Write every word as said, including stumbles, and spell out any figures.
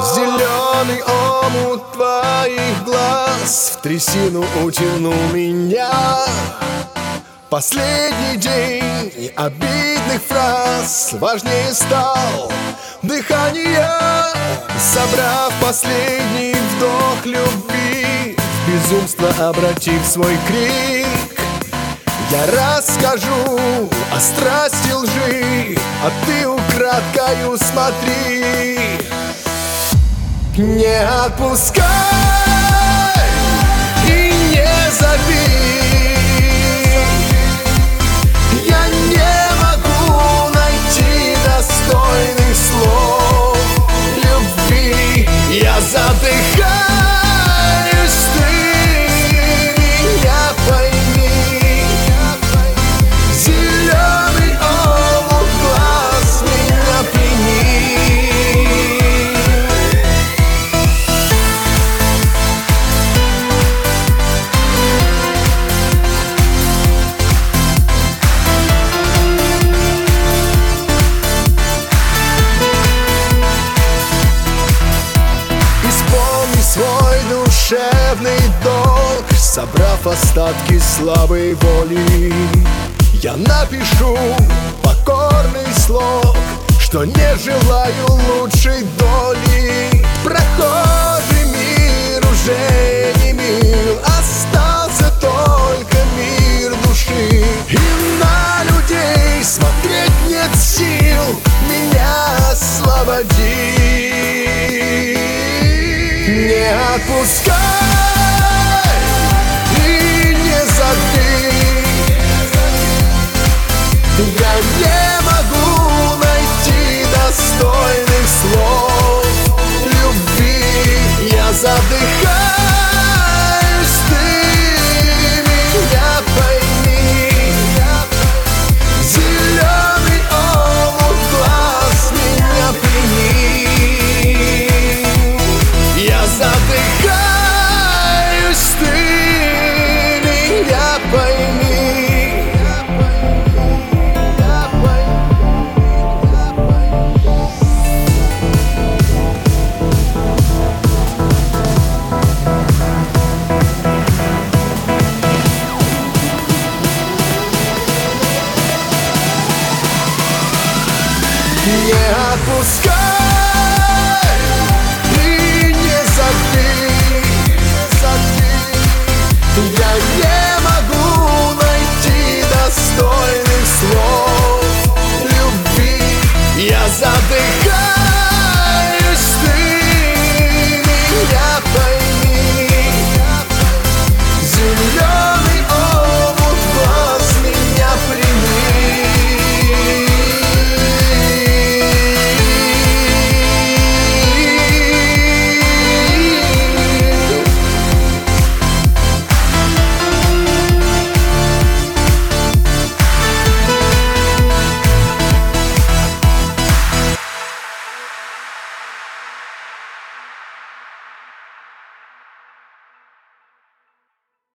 Зеленый омут твоих глаз в трясину утянул меня. Последний день обидных фраз важнее стал дыхание. Собрав последний вдох любви, в безумство обратив свой крик, я расскажу о страсти лжи, а ты украдкою смотри. Не отпускай и не зови. Я не могу найти достойных слов любви. Я задыхаюсь, ты меня пойми. Зеленый омут глаз меня пьяни. Свой душевный долг, собрав остатки слабой воли, я напишу покорный слог, что не желаю лучшей доли. Прохожий мир уже не мил, остался только мир души. И на людей смотреть нет сил, меня освободи. Не отпускай